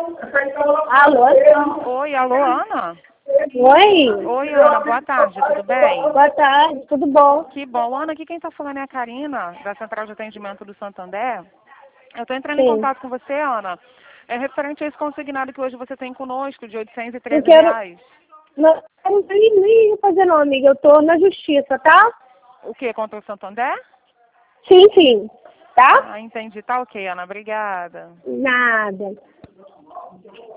Alô? Oi, alô, Ana? Oi? Oi, Ana, boa tarde, tudo bem? Boa tarde, tudo bom? Que bom. Ana, aqui quem está falando é a Karina, da Central de Atendimento do Santander. Eu estou entrando em Sim. contato com você, Ana. É referente a esse consignado que hoje você tem conosco, de Não R$813. quero, não nem fazer não, amiga. Eu tô na justiça, tá? O que, contra o Santander? Sim, sim. Tá? Ah, entendi. Tá ok, Ana. Obrigada. Nada.